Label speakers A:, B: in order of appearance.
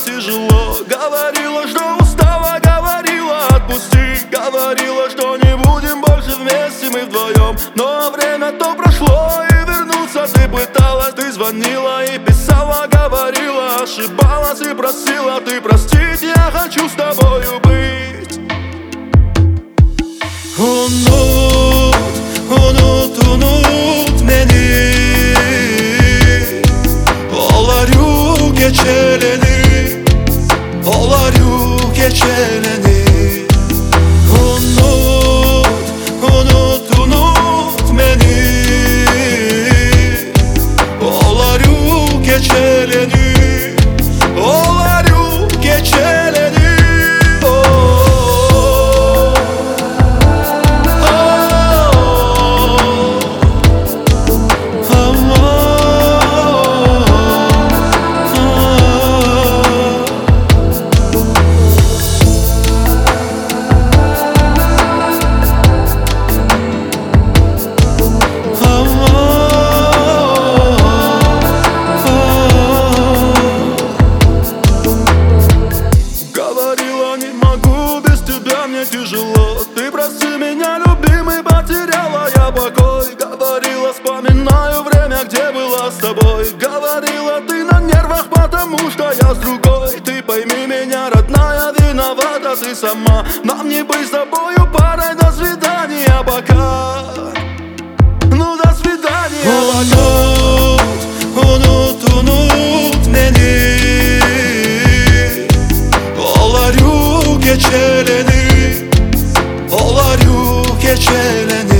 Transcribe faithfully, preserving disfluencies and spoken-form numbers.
A: тяжело. Говорила, что устала, говорила, отпусти. Говорила, что не будем больше вместе мы вдвоем. Но время то прошло, и вернуться ты пыталась. Ты звонила и писала, говорила, ошибалась и просила ты простить. Я хочу с тобою быть. Unut, unut, unut beni. Olar yu geçeleni, olar yu geçeleni. Unut, unut, unut beni. Olar yu geçeleni, olar yu geçeleni. Тяжело, ты прости меня, любимый, потеряла я покой. Говорила, вспоминаю время, где была с тобой. Говорила, ты на нервах, потому что я с другой. Ты пойми меня, родная, виновата ты сама. Нам не быть с тобою парой, до свидания, пока. Ну, до свидания, пока. Unut, unut beni. Olar yu geçeleni, olar yu geçeleni.